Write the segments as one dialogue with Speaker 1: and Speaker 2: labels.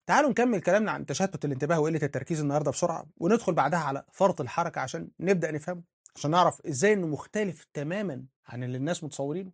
Speaker 1: تعالوا نكمل كلامنا عن تشتت الانتباه وقلة التركيز النهارده بسرعة، وندخل بعدها على فرط الحركة عشان نبدأ نفهمه، عشان نعرف ازاي انه مختلف تماما عن اللي الناس متصورينه.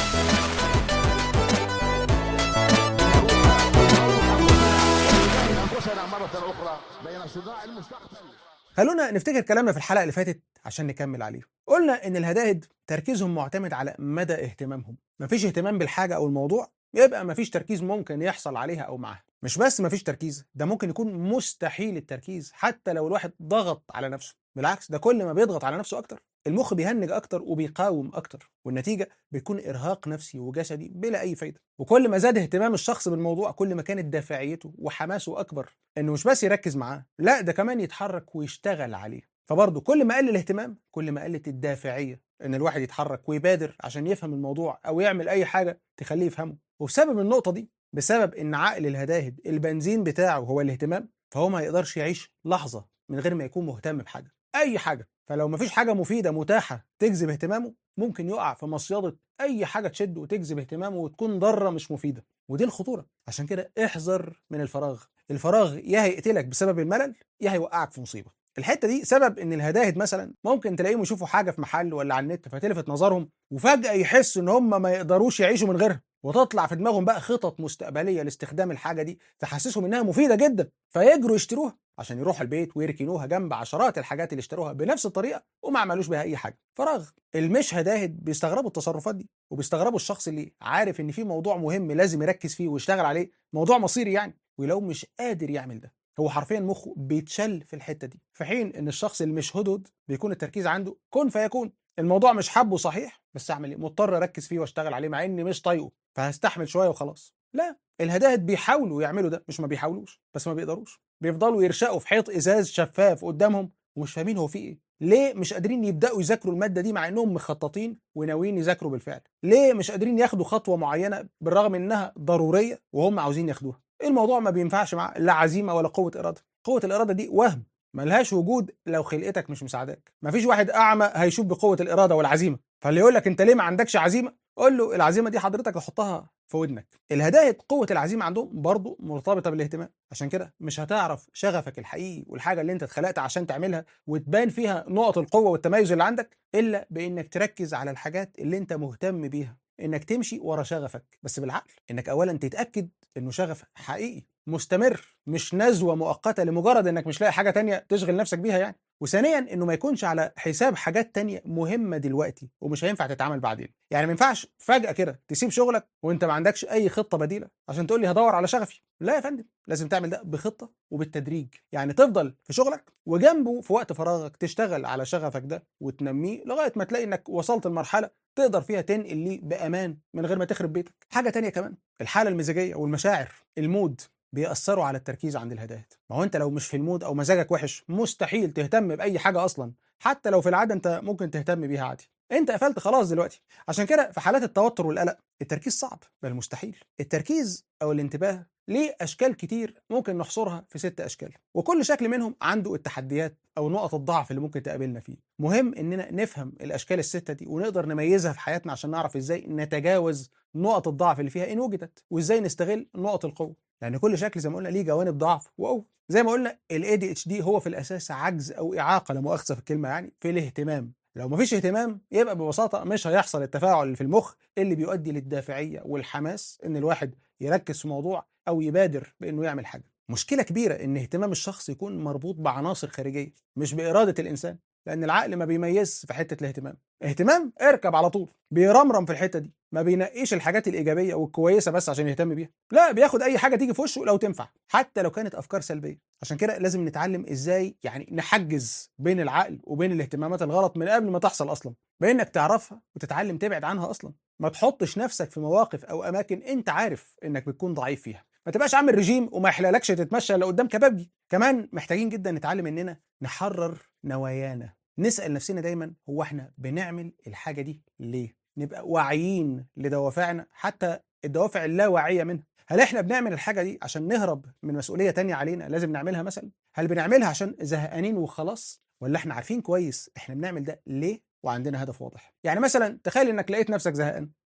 Speaker 2: أنفسنا مرة أخرى بين صداع المستقبل.
Speaker 1: خلونا نفتكر كلامنا في الحلقة اللي فاتت عشان نكمل عليه. قلنا ان الهداهد تركيزهم معتمد على مدى اهتمامهم، مفيش اهتمام بالحاجة او الموضوع يبقى مفيش تركيز ممكن يحصل عليها او معاها. مش بس مفيش تركيز، ده ممكن يكون مستحيل التركيز حتى لو الواحد ضغط على نفسه. بالعكس، ده كل ما بيضغط على نفسه اكتر المخ بيهنج اكتر وبيقاوم اكتر، والنتيجة بتكون ارهاق نفسي وجسدي بلا اي فايدة. وكل ما زاد اهتمام الشخص بالموضوع كل ما كانت دافعيته وحماسه اكبر انه مش بس يركز معاه، لا ده كمان يتحرك ويشتغل عليه. فبرضه كل ما قل الاهتمام كل ما قلت الدافعية ان الواحد يتحرك ويبادر عشان يفهم الموضوع او يعمل اي حاجة تخليه يفهمه. وبسبب النقطة دي، بسبب ان عقل الهداهد البنزين بتاعه هو الاهتمام، فهو ما يقدرش يعيش لحظة من غير ما يكون مهتم بحاجة، اي حاجة. فلو مفيش حاجة مفيدة متاحة تجذب اهتمامه ممكن يقع في مصيدة اي حاجة تشده وتجذب اهتمامه وتكون ضارة مش مفيدة. ودي الخطورة. عشان كده احذر من الفراغ. الفراغ يا هيقتلك بسبب الملل يا هيوقعك في مصيبة. الحته دي سبب ان الهداهد مثلا ممكن تلاقيهم يشوفوا حاجه في محل ولا على النت فتلفت نظرهم، وفجاه يحسوا ان هم ما يقدروش يعيشوا من غيرها، وتطلع في دماغهم بقى خطط مستقبليه لاستخدام الحاجه دي تحسسهم انها مفيده جدا، فيجروا يشتروها عشان يروحوا البيت ويركنوها جنب عشرات الحاجات اللي اشتروها بنفس الطريقه وما عملوش بها اي حاجه. فراغ. المش هداهد بيستغربوا التصرفات دي، وبيستغربوا الشخص اللي عارف ان في موضوع مهم لازم يركز فيه ويشتغل عليه، موضوع مصيري يعني، ولو مش قادر يعمل ده هو حرفيا مخه بيتشل في الحته دي. في حين ان الشخص اللي مش هدهد بيكون التركيز عنده كن فيكون. الموضوع مش حابه صحيح، بس اعمل ايه؟ مضطر اركز فيه واشتغل عليه مع اني مش طايقه، فهستحمل شويه وخلاص. لا، الهداهد بيحاولوا يعملوا ده، مش ما بيحاولوش بس ما بيقدروش. بيفضلوا يرشقوا في حيط ازاز شفاف قدامهم ومش فاهمين هو فيه ايه. ليه مش قادرين يبداوا يذاكروا الماده دي مع انهم مخططين وناويين يذاكروا بالفعل؟ ليه مش قادرين ياخدوا خطوه معينه بالرغم انها ضروريه وهم عاوزين ياخدوها؟ الموضوع ما بينفعش مع لا عزيمه ولا قوه اراده. قوه الاراده دي وهم، ملهاش وجود لو خلقتك مش مساعداك. مفيش واحد اعمى هيشوف بقوه الاراده والعزيمه، فاللي يقول لك انت ليه ما عندكش عزيمه قول له العزيمه دي حضرتك تحطها في ودنك. الهداية قوه العزيمه عندهم برضه مرتبطه بالاهتمام. عشان كده مش هتعرف شغفك الحقيقي والحاجه اللي انت اتخلقت عشان تعملها وتبان فيها نقط القوه والتميز اللي عندك الا بانك تركز على الحاجات اللي انت مهتم بيها، انك تمشي ورا شغفك بس بالعقل، انك اولا تتاكد انه شغف حقيقي مستمر مش نزوه مؤقته لمجرد انك مش لاقي حاجه تانية تشغل نفسك بيها يعني. وثانيا انه ما يكونش على حساب حاجات تانية مهمه دلوقتي ومش هينفع تتعمل بعدين. يعني ما ينفعش فجاه كده تسيب شغلك وانت ما عندكش اي خطه بديله عشان تقول لي هدور على شغفي. لا يا فندم، لازم تعمل ده بخطه وبالتدريج. يعني تفضل في شغلك وجنبه في وقت فراغك تشتغل على شغفك ده وتنميه لغايه ما تلاقي انك وصلت لمرحله تقدر فيها تنقل ليه بامان من غير ما تخرب بيتك. حاجه تانية كمان، الحاله المزاجيه والمشاعر، المود، بيأثروا على التركيز عند الهدايات. ما هو انت لو مش في المود او مزاجك وحش مستحيل تهتم باي حاجه اصلا، حتى لو في العاده انت ممكن تهتم بيها عادي. انت قفلت خلاص دلوقتي. عشان كده في حالات التوتر والقلق التركيز صعب بل مستحيل. التركيز او الانتباه ليه اشكال كتير ممكن نحصرها في 6 اشكال، وكل شكل منهم عنده التحديات او نقط الضعف اللي ممكن تقابلنا فيه. مهم اننا نفهم الاشكال الستة دي ونقدر نميزها في حياتنا عشان نعرف ازاي نتجاوز نقط الضعف اللي فيها ان وجدت، وازاي نستغل نقط القوه. يعني كل شكل زي ما قلنا ليه جوانب ضعف وقوه. زي ما قلنا ال ADHD هو في الاساس عجز او اعاقه، لا مؤاخذه في الكلمه، يعني في الاهتمام. لو مفيش اهتمام يبقى ببساطه مش هيحصل التفاعل اللي في المخ اللي بيؤدي للدافعيه والحماس ان الواحد يركز في موضوع او يبادر بانه يعمل حاجه. مشكله كبيره ان اهتمام الشخص يكون مربوط بعناصر خارجيه مش باراده الانسان، لان العقل ما بيميزش في حته الاهتمام. اهتمام اركب على طول، بيرمرم في الحته دي، ما بينقيش الحاجات الايجابيه والكويسه بس عشان يهتم بيها، لا بياخد اي حاجه تيجي في وشه لو تنفع حتى لو كانت افكار سلبيه. عشان كده لازم نتعلم ازاي يعني نحجز بين العقل وبين الاهتمامات الغلط من قبل ما تحصل اصلا، بانك تعرفها وتتعلم تبعد عنها اصلا. ما تحطش نفسك في مواقف او اماكن انت عارف انك بتكون ضعيف فيها. ما تبقاش عامل رجيم وما يحلالكش تتمشى الا قدام كبابجي. كمان محتاجين جدا نتعلم اننا نحرر نوايانا. نسأل نفسنا دايما هو احنا بنعمل الحاجة دي ليه؟ نبقى واعيين لدوافعنا حتى الدوافع اللاواعية منها. هل احنا بنعمل الحاجة دي عشان نهرب من مسؤولية تانية علينا لازم نعملها مثلا؟ هل بنعملها عشان زهقانين وخلاص؟ ولا احنا عارفين كويس احنا بنعمل ده ليه وعندنا هدف واضح؟ يعني مثلا تخيل انك لقيت نفسك زهقان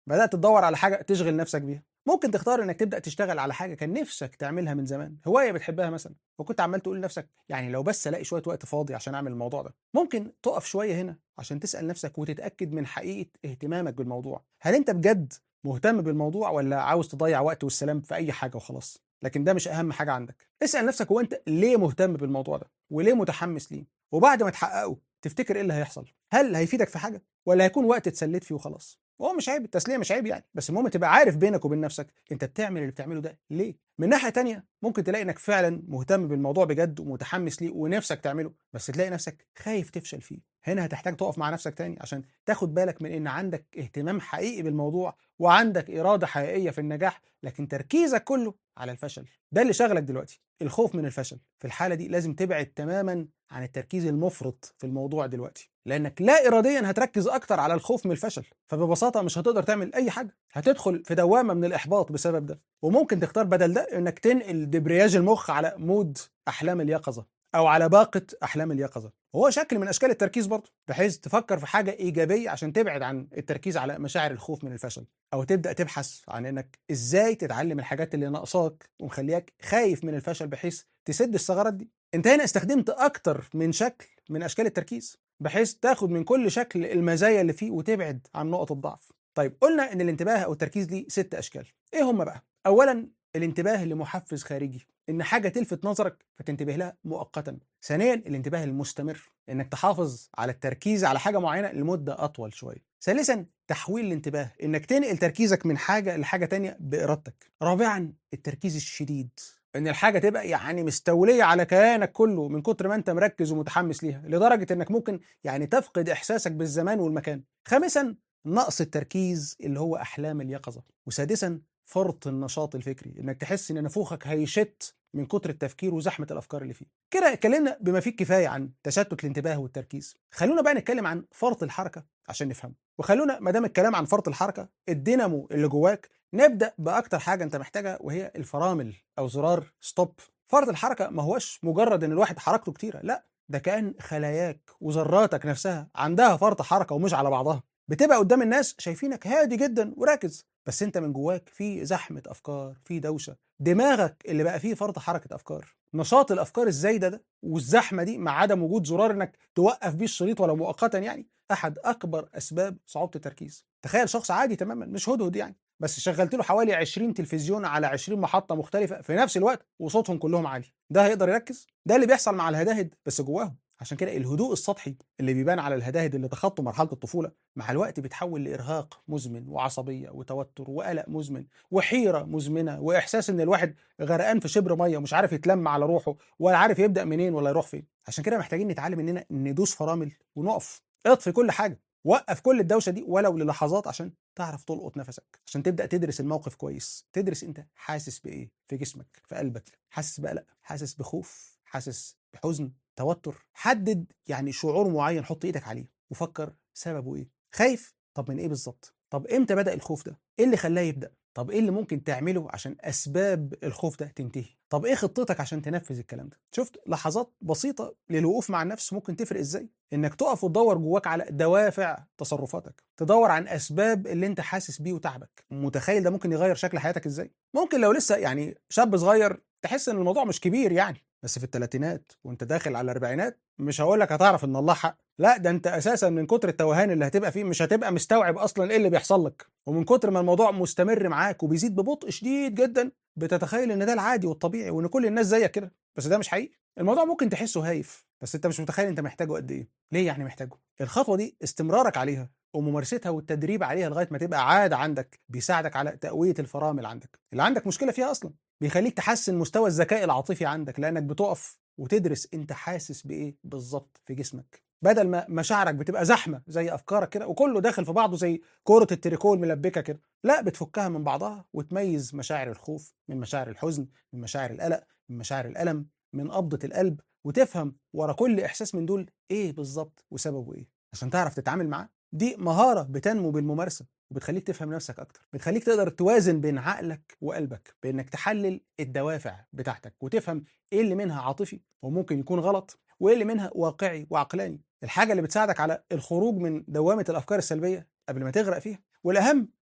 Speaker 1: بدأت تدور على حاجة تشغل نفسك بيها. ممكن تختار انك تبدأ تشتغل على حاجة كان نفسك تعملها من زمان، هواية بتحبها مثلا، وكنت عمال تقول لنفسك يعني لو بس الاقي شوية وقت فاضي عشان اعمل الموضوع ده. ممكن تقف شوية هنا عشان تسأل نفسك وتتأكد من حقيقة اهتمامك بالموضوع. هل انت بجد مهتم بالموضوع ولا عاوز تضيع وقت والسلام في اي حاجة وخلاص؟ لكن ده مش اهم حاجة عندك. اسأل نفسك هو انت ليه مهتم بالموضوع ده وليه متحمس ليه، وبعد ما تحققه تفتكر ايه اللي هيحصل؟ هل هيفيدك في حاجة ولا هيكون وقت اتسليت فيه وخلاص؟ هو مش عيب، التسلية مش عيب يعني، بس المهم تبقى عارف بينك وبين نفسك انت بتعمل اللي بتعمله ده ليه. من ناحية تانية ممكن تلاقي انك فعلا مهتم بالموضوع بجد ومتحمس ليه ونفسك تعمله، بس تلاقي نفسك خايف تفشل فيه. هنا هتحتاج تقف مع نفسك تاني عشان تاخد بالك من ان عندك اهتمام حقيقي بالموضوع وعندك إرادة حقيقية في النجاح، لكن تركيزك كله على الفشل. ده اللي شغلك دلوقتي، الخوف من الفشل. في الحالة دي لازم تبعد تماما عن التركيز المفرط في الموضوع دلوقتي، لانك لا اراديا هتركز اكتر على الخوف من الفشل، فببساطه مش هتقدر تعمل اي حاجه، هتدخل في دوامه من الاحباط بسبب ده. وممكن تختار بدل ده انك تنقل دبرياج المخ على مود احلام اليقظه او على باقه احلام اليقظه، وهو شكل من اشكال التركيز برضه، بحيث تفكر في حاجه ايجابيه عشان تبعد عن التركيز على مشاعر الخوف من الفشل، او تبدا تبحث عن انك ازاي تتعلم الحاجات اللي ناقصاك ومخلياك خايف من الفشل بحيث تسد الثغرات دي. انت هنا استخدمت اكتر من شكل من اشكال التركيز، بحيث تاخد من كل شكل المزايا اللي فيه وتبعد عن نقط الضعف. طيب قلنا ان الانتباه او التركيز ليه 6 اشكال، ايه هم بقى؟ اولا الانتباه لمحفز خارجي، ان حاجه تلفت نظرك فتنتبه لها مؤقتا. ثانيا الانتباه المستمر، انك تحافظ على التركيز على حاجه معينه لمده اطول شويه. ثالثا تحويل الانتباه، انك تنقل تركيزك من حاجه لحاجه تانية بارادتك. رابعا التركيز الشديد، ان الحاجه تبقى يعني مستوليه على كيانك كله من كتر ما انت مركز ومتحمس ليها، لدرجه انك ممكن يعني تفقد احساسك بالزمان والمكان. خامسا نقص التركيز اللي هو احلام اليقظه. وسادسا فرط النشاط الفكري، انك تحس ان نافوخك هيشت من كتر التفكير وزحمه الافكار اللي فيه. كده اتكلمنا بما فيه الكفايه عن تشتت الانتباه والتركيز. خلونا بقى نتكلم عن فرط الحركه عشان نفهم. وخلونا ما دام الكلام عن فرط الحركه، الدينامو اللي جواك، نبدا باكتر حاجه انت محتاجها وهي الفرامل او زرار ستوب. فرط الحركه ما هوش مجرد ان الواحد حركته كتيره، لا، ده كأن خلاياك وذراتك نفسها عندها فرط حركه ومش على بعضها. بتبقى قدام الناس شايفينك هادي جدا وراكز، بس انت من جواك في زحمه افكار، في دوشه. دماغك اللي بقى فيه فرط حركه افكار. نشاط الافكار الزايده ده والزحمه دي مع عدم وجود زرار انك توقف بيه الشريط ولو مؤقتا يعني، احد اكبر اسباب صعوبه التركيز. تخيل شخص عادي تماما مش هدهد يعني، بس شغلت له حوالي 20 تلفزيون على 20 محطة مختلفة في نفس الوقت وصوتهم كلهم عالي، ده هيقدر يركز؟ ده اللي بيحصل مع الهداهد بس جواهم. عشان كده الهدوء السطحي اللي بيبان على الهداهد اللي تخطوا مرحلة الطفولة مع الوقت بيتحول لإرهاق مزمن وعصبية وتوتر وقلق مزمن وحيرة مزمنة وإحساس إن الواحد غرقان في شبر مية ومش عارف يتلم على روحه ولا عارف يبدأ منين ولا يروح فين. عشان كده محتاجين نتعلم إننا ندوس فرامل ونقف. اطفي كل حاجة، وقف كل الدوشه دي ولو للحظات عشان تعرف تلقط نفسك، عشان تبدا تدرس الموقف كويس، تدرس انت حاسس بايه في جسمك في قلبك، حاسس بقلق، حاسس بخوف، حاسس بحزن، توتر. حدد يعني شعور معين حط ايدك عليه وفكر سببه ايه. خايف؟ طب من ايه بالظبط؟ طب امتى بدا الخوف ده؟ ايه اللي خلاه يبدا؟ طب ايه اللي ممكن تعمله عشان اسباب الخوف ده تنتهي؟ طب ايه خطتك عشان تنفذ الكلام ده؟ شفت لحظات بسيطه للوقوف مع النفس ممكن تفرق ازاي؟ انك تقف وتدور جواك على دوافع تصرفاتك، تدور عن اسباب اللي انت حاسس بيه وتعبك. متخيل ده ممكن يغير شكل حياتك ازاي؟ ممكن لو لسه يعني شاب صغير تحس ان الموضوع مش كبير يعني، بس في الثلاثينات وانت داخل على الاربعينات مش هقول لك هتعرف ان الله حق، لا، ده انت اساسا من كتر التوهان اللي هتبقى فيه مش هتبقى مستوعب اصلا ايه اللي بيحصل لك، ومن كتر ما الموضوع مستمر معاك وبيزيد ببطء شديد جدا بتتخيل ان ده العادي والطبيعي وان كل الناس زيك كده، بس ده مش حقيقي. الموضوع ممكن تحسه هايف بس انت مش متخيل انت محتاجه قد ايه. ليه يعني محتاجه؟ الخطوه دي استمرارك عليها وممارستها والتدريب عليها لغايه ما تبقى عاده عندك بيساعدك على تقويه الفرامل عندك اللي عندك مشكله فيها اصلا، بيخليك تحسن مستوى الذكاء العاطفي عندك لانك بتقف وتدرس انت حاسس بايه بالظبط في جسمك، بدل ما مشاعرك بتبقى زحمه زي افكارك كده وكله داخل في بعضه زي كوره التريكو الملبكه كده. لا، بتفكها من بعضها وتميز مشاعر الخوف من مشاعر الحزن، من مشاعر القلق، من مشاعر الالم، من قبضه القلب، وتفهم ورا كل احساس من دول ايه بالظبط وسببه ايه عشان تعرف تتعامل معاه. دي مهاره بتنمو بالممارسه وبتخليك تفهم نفسك اكتر، بتخليك تقدر توازن بين عقلك وقلبك بانك تحلل الدوافع بتاعتك وتفهم ايه اللي منها عاطفي وممكن يكون غلط وايه اللي منها واقعي وعقلاني، الحاجه اللي بتساعدك على الخروج من دوامه الافكار السلبيه قبل ما تغرق فيها. والاهم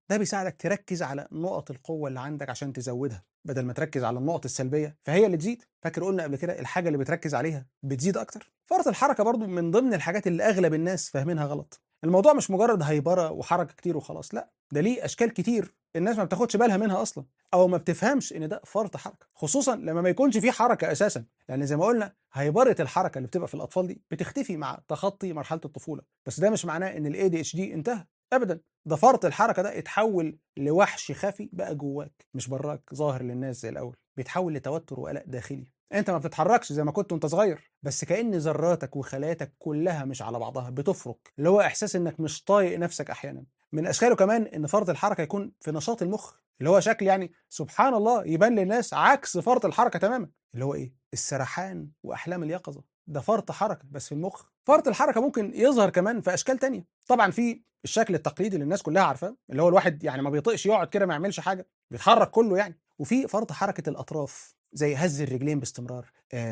Speaker 1: ده بيساعدك تركز على نقط القوة اللي عندك عشان تزودها بدل ما تركز على النقط السلبية فهي اللي تزيد. فاكر قلنا قبل كده الحاجة اللي بتركز عليها بتزيد أكتر. فرط الحركة برضو من ضمن الحاجات اللي أغلب الناس فاهمينها غلط. الموضوع مش مجرد هيبرة وحركة كتير وخلاص، لا، ده ليه أشكال كتير الناس ما بتاخدش بالها منها أصلا، أو ما بتفهمش إن ده فرط حركة، خصوصا لما ما يكونش فيه حركة أساسا، لأن زي ما قلنا هيبرة الحركة اللي بتبقى في الأطفال دي بتختفي مع تخطي مرحلة الطفولة. بس ده مش معناه إن ال ADHD انتهى ابدا، ده فرط الحركه ده اتحول لوحش خفي بقى جواك مش براك ظاهر للناس زي الاول، بيتحول لتوتر وقلق داخلي. انت ما بتتحركش زي ما كنت وانت صغير، بس كأن ذراتك وخلاياك كلها مش على بعضها بتفرك، اللي هو احساس انك مش طايق نفسك احيانا. من اشكاله كمان ان فرط الحركه يكون في نشاط المخ، اللي هو شكل يعني سبحان الله يبان للناس عكس فرط الحركه تماما، اللي هو ايه؟ السرحان واحلام اليقظه. ده فرط حركه بس في المخ. فرط الحركه ممكن يظهر كمان في اشكال تانية. طبعا في الشكل التقليدي اللي الناس كلها عارفاه، اللي هو الواحد يعني ما بيطيقش يقعد كده ما يعملش حاجه، بيتحرك كله يعني. وفي فرط حركه الاطراف زي هز الرجلين باستمرار،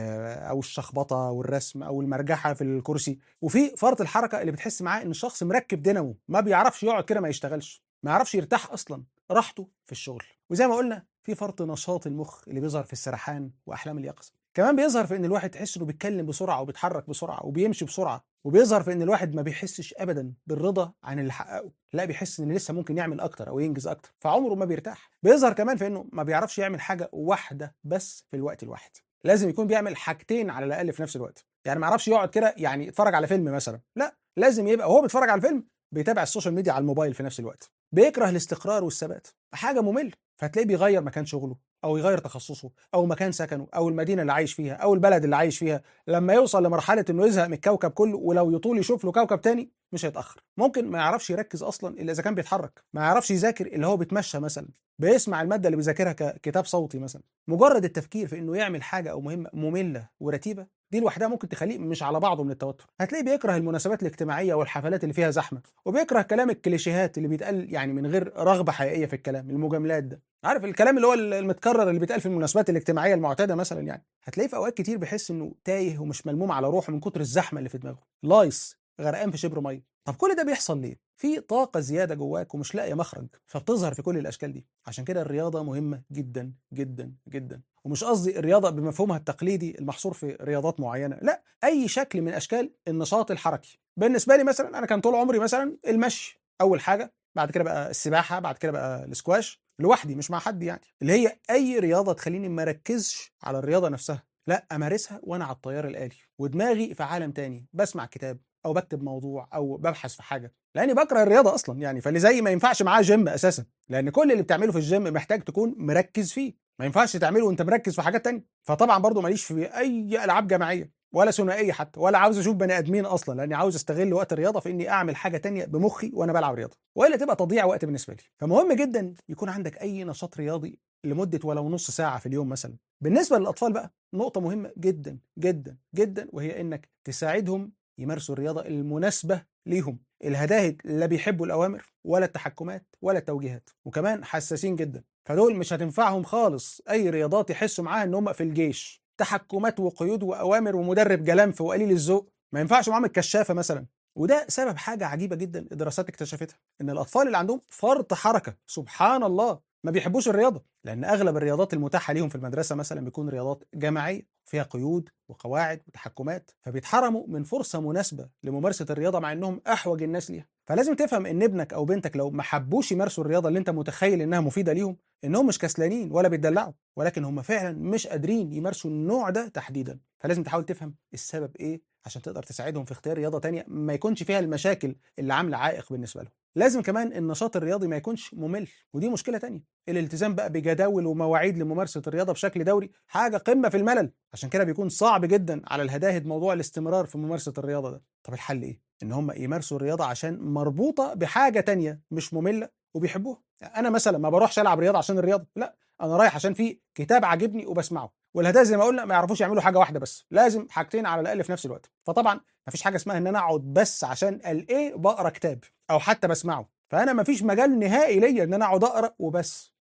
Speaker 1: او الشخبطه والرسم او المرجحه في الكرسي. وفي فرط الحركه اللي بتحس معاه ان الشخص مركب دينامو ما بيعرفش يقعد كده ما يشتغلش، ما يعرفش يرتاح اصلا، راحته في الشغل. وزي ما قلنا في فرط نشاط المخ اللي بيظهر في السرحان واحلام اليقظه. كمان بيظهر في ان الواحد تحس انه بيتكلم بسرعه وبيتحرك بسرعه وبيمشي بسرعه. وبيظهر في ان الواحد ما بيحسش ابدا بالرضا عن اللي حققه، لا بيحس ان لسه ممكن يعمل اكتر او ينجز اكتر، فعمره ما بيرتاح. بيظهر كمان في انه ما بيعرفش يعمل حاجه واحده بس في الوقت الواحد، لازم يكون بيعمل حاجتين على الاقل في نفس الوقت. يعني ما يعرفش يقعد كده يعني يتفرج على فيلم مثلا، لا، لازم يبقى وهو بيتفرج على الفيلم بيتابع السوشيال ميديا على الموبايل في نفس الوقت. بيكره الاستقرار والثبات، حاجه ممل، فتلاقيه بيغير مكان شغله او يغير تخصصه او مكان سكنه او المدينه اللي عايش فيها او البلد اللي عايش فيها، لما يوصل لمرحله انه يزهق من الكوكب كله ولو يطول يشوف له كوكب تاني مش هيتاخر. ممكن ما يعرفش يركز اصلا الا اذا كان بيتحرك، ما يعرفش يذاكر اللي هو بيتمشى مثلا، بيسمع الماده اللي بيذاكرها ككتاب صوتي مثلا. مجرد التفكير في انه يعمل حاجه او مهمه ممله ورتيبه دي لوحدها ممكن تخليه مش على بعضه من التوتر. هتلاقيه بيكره المناسبات الاجتماعيه والحفلات اللي فيها زحمه، وبيكره كلام الكليشيهات اللي بيتقال يعني من غير رغبه حقيقيه في الكلام، المجاملات ده، عارف الكلام اللي هو المتكرر اللي بيتقال في المناسبات الاجتماعيه المعتاده مثلا. يعني هتلاقيه في اوقات كتير بيحس انه تايه ومش ملموم على روحه من كتر الزحمه اللي في دماغه، لايص غرقان في شبر ميه. طب كل ده بيحصل ليه؟ في طاقه زياده جواك ومش لاقيه مخرج، فبتظهر في كل الاشكال دي. عشان كده الرياضه مهمه جدا جدا جدا. ومش قصدي الرياضه بمفهومها التقليدي المحصور في رياضات معينه، لا، اي شكل من اشكال النشاط الحركي. بالنسبه لي مثلا انا كان طول عمري مثلا المشي اول حاجه، بعد كده بقى السباحه، بعد كده بقى الاسكواش لوحدي مش مع حد يعني، اللي هي اي رياضه تخليني ما اركزش على الرياضه نفسها، لا، امارسها وانا على الطيار الالي ودماغي في عالم تاني، بسمع كتاب او بكتب موضوع او ببحث في حاجه، لاني بكره الرياضه اصلا يعني. فاللي زي ما ينفعش معاه جيم اساسا، لان كل اللي بتعمله في الجيم محتاج تكون مركز فيه، ما ينفعش تعمله وانت مركز في حاجات تانية. فطبعا برضو ماليش في اي العاب جماعيه ولا ثنائيه حتى، ولا عاوز اشوف بني ادمين اصلا، لاني عاوز استغل وقت الرياضه في اني اعمل حاجه تانية بمخي وانا بلعب رياضه، والا تبقى تضييع وقت بالنسبه لي. فمهم جدا يكون عندك اي نشاط رياضي لمده ولو نص ساعه في اليوم مثلا. بالنسبه للاطفال بقى نقطه مهمه جدا جدا جدا، وهي انك تساعدهم يمارسوا الرياضه المناسبه ليهم. الهداهد لا بيحبوا الاوامر ولا التحكمات ولا التوجيهات، وكمان حساسين جدا، فدول مش هتنفعهم خالص اي رياضات يحسوا معاها ان هم في الجيش، تحكمات وقيود واوامر ومدرب جلنف وقليل الذوق، ما ينفعش معاهم الكشافه مثلا. وده سبب حاجه عجيبه جدا الدراسات اكتشفتها، ان الاطفال اللي عندهم فرط حركه سبحان الله ما بيحبوش الرياضه، لان اغلب الرياضات المتاحه ليهم في المدرسه مثلا بيكون رياضات جماعيه فيها قيود وقواعد وتحكمات، فبيتحرموا من فرصه مناسبه لممارسه الرياضه مع انهم احوج الناس ليها. فلازم تفهم ان ابنك او بنتك لو ما حبوش يمارسوا الرياضه اللي انت متخيل انها مفيده ليهم، انهم مش كسلانين ولا بيتدلعوا، ولكن هم فعلا مش قادرين يمارسوا النوع ده تحديدا. فلازم تحاول تفهم السبب ايه عشان تقدر تساعدهم في اختيار رياضه تانية ما يكونش فيها المشاكل اللي عامله عائق بالنسبه لهم. لازم كمان النشاط الرياضي ما يكونش ممل، ودي مشكله تانية. الالتزام بقى بجداول ومواعيد لممارسه الرياضه بشكل دوري حاجه قمه في الملل، عشان كده بيكون صعب جدا على الهداهد موضوع الاستمرار في ممارسه الرياضه ده. طب الحل ايه؟ ان هم يمارسوا الرياضه عشان مربوطه بحاجه تانية مش ممله وبيحبوها. انا مثلا ما بروحش العب رياضه عشان الرياضه، لا، انا رايح عشان في كتاب عاجبني وبسمعه. والهدايا زي ما قلنا ما يعرفوش يعملوا حاجه واحده بس، لازم حاجتين على الاقل في نفس الوقت. فطبعا ما فيش حاجه اسمها ان انا اقعد بس عشان الايه بقرا كتاب او حتى بسمعه، فانا ما فيش مجال نهائي ليا ان انا اقعد اقرا وبس.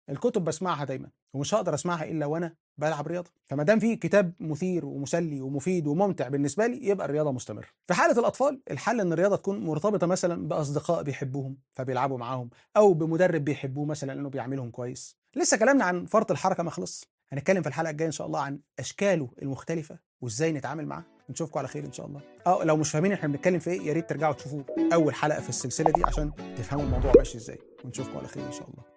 Speaker 1: الكتب بسمعها دايما ومش هقدر اسمعها الا وانا بلعب رياضه، فما دام في كتاب مثير ومسلي ومفيد وممتع بالنسبه لي يبقى الرياضه مستمره. في حاله الاطفال الحل ان الرياضه تكون مرتبطه مثلا باصدقاء بيحبوهم فبيلعبوا معاهم، او بمدرب بيحبوه مثلا انه بيعملهم كويس. لسه كلامنا عن فرط الحركه ما خلص، هنتكلم في الحلقه الجايه ان شاء الله عن اشكاله المختلفه وازاي نتعامل معاه. نشوفكم على خير ان شاء الله. لو مش فاهمين احنا بنتكلم في ايه يا ريت ترجعوا تشوفوا اول حلقه في السلسله دي عشان تفهموا الموضوع ماشي ازاي، ونشوفكم على خير ان شاء الله.